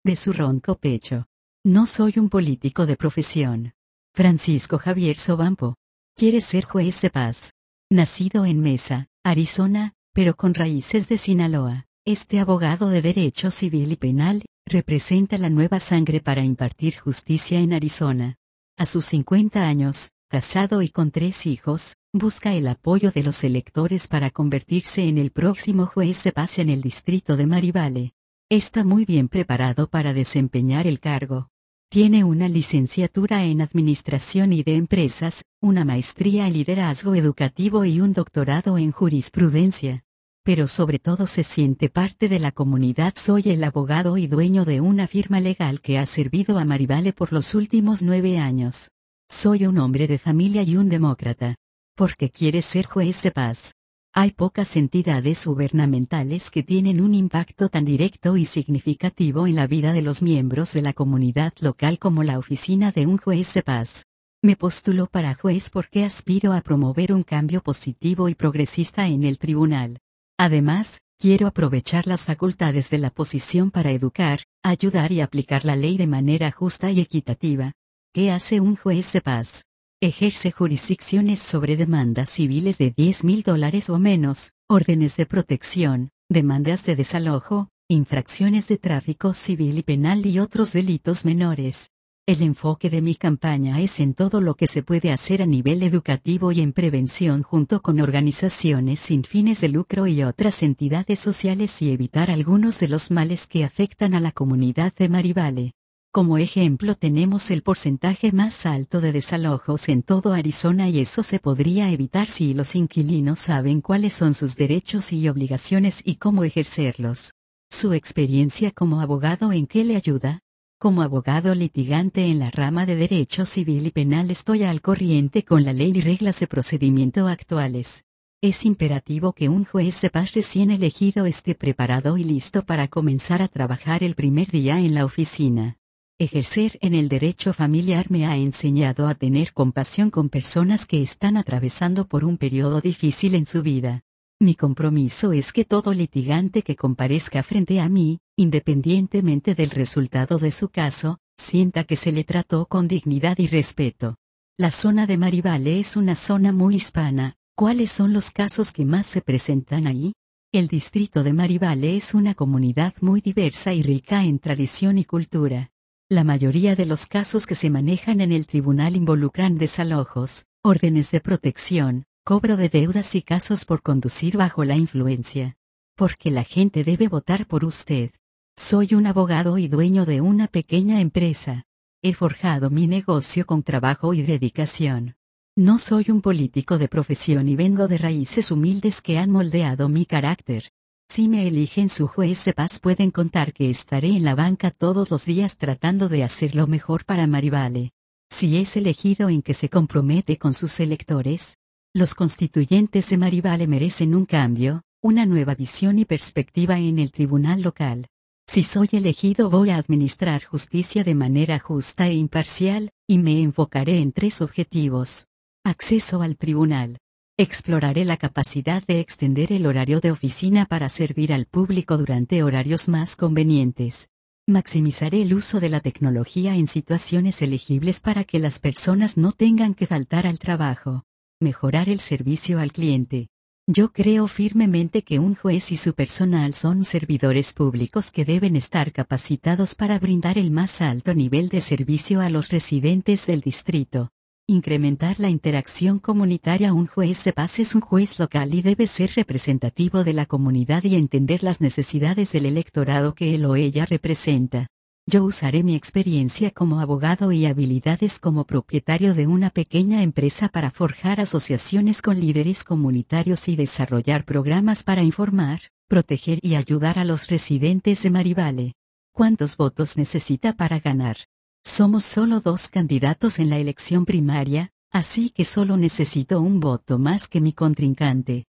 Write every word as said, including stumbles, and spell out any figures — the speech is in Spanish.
de su ronco pecho. No soy un político de profesión. Francisco Javier Sobampo. Quiere ser juez de paz. Nacido en Mesa, Arizona, pero con raíces de Sinaloa, este abogado de derecho civil y penal, representa la nueva sangre para impartir justicia en Arizona. A sus cincuenta años, casado y con tres hijos, busca el apoyo de los electores para convertirse en el próximo juez de paz en el distrito de Marivale. Está muy bien preparado para desempeñar el cargo. Tiene una licenciatura en Administración y de Empresas, una maestría en Liderazgo Educativo y un doctorado en Jurisprudencia. Pero sobre todo se siente parte de la comunidad. Soy el abogado y dueño de una firma legal que ha servido a Marivale por los últimos nueve años. Soy un hombre de familia y un demócrata. Porque quiere ser juez de paz. Hay pocas entidades gubernamentales que tienen un impacto tan directo y significativo en la vida de los miembros de la comunidad local como la oficina de un juez de paz. Me postulo para juez porque aspiro a promover un cambio positivo y progresista en el tribunal. Además, quiero aprovechar las facultades de la posición para educar, ayudar y aplicar la ley de manera justa y equitativa. ¿Qué hace un juez de paz? Ejerce jurisdicciones sobre demandas civiles de diez mil dólares o menos, órdenes de protección, demandas de desalojo, infracciones de tráfico civil y penal y otros delitos menores. El enfoque de mi campaña es en todo lo que se puede hacer a nivel educativo y en prevención junto con organizaciones sin fines de lucro y otras entidades sociales y evitar algunos de los males que afectan a la comunidad de Marivale. Como ejemplo tenemos el porcentaje más alto de desalojos en todo Arizona y eso se podría evitar si los inquilinos saben cuáles son sus derechos y obligaciones y cómo ejercerlos. ¿Su experiencia como abogado en qué le ayuda? Como abogado litigante en la rama de derecho civil y penal estoy al corriente con la ley y reglas de procedimiento actuales. Es imperativo que un juez de paz recién elegido esté preparado y listo para comenzar a trabajar el primer día en la oficina. Ejercer en el derecho familiar me ha enseñado a tener compasión con personas que están atravesando por un periodo difícil en su vida. Mi compromiso es que todo litigante que comparezca frente a mí, independientemente del resultado de su caso, sienta que se le trató con dignidad y respeto. La zona de Marivale es una zona muy hispana. ¿Cuáles son los casos que más se presentan ahí? El distrito de Marivale es una comunidad muy diversa y rica en tradición y cultura. La mayoría de los casos que se manejan en el tribunal involucran desalojos, órdenes de protección, cobro de deudas y casos por conducir bajo la influencia. Porque la gente debe votar por usted. Soy un abogado y dueño de una pequeña empresa. He forjado mi negocio con trabajo y dedicación. No soy un político de profesión y vengo de raíces humildes que han moldeado mi carácter. Si me eligen su juez de paz pueden contar que estaré en la banca todos los días tratando de hacer lo mejor para Marivale. Si es elegido en que se compromete con sus electores, los constituyentes de Marivale merecen un cambio, una nueva visión y perspectiva en el tribunal local. Si soy elegido voy a administrar justicia de manera justa e imparcial, y me enfocaré en tres objetivos. Acceso al tribunal. Exploraré la capacidad de extender el horario de oficina para servir al público durante horarios más convenientes. Maximizaré el uso de la tecnología en situaciones elegibles para que las personas no tengan que faltar al trabajo. Mejorar el servicio al cliente. Yo creo firmemente que un juez y su personal son servidores públicos que deben estar capacitados para brindar el más alto nivel de servicio a los residentes del distrito. Incrementar la interacción comunitaria. Un juez de paz es un juez local y debe ser representativo de la comunidad y entender las necesidades del electorado que él o ella representa. Yo usaré mi experiencia como abogado y habilidades como propietario de una pequeña empresa para forjar asociaciones con líderes comunitarios y desarrollar programas para informar, proteger y ayudar a los residentes de Marivale. ¿Cuántos votos necesita para ganar? Somos solo dos candidatos en la elección primaria, así que solo necesito un voto más que mi contrincante.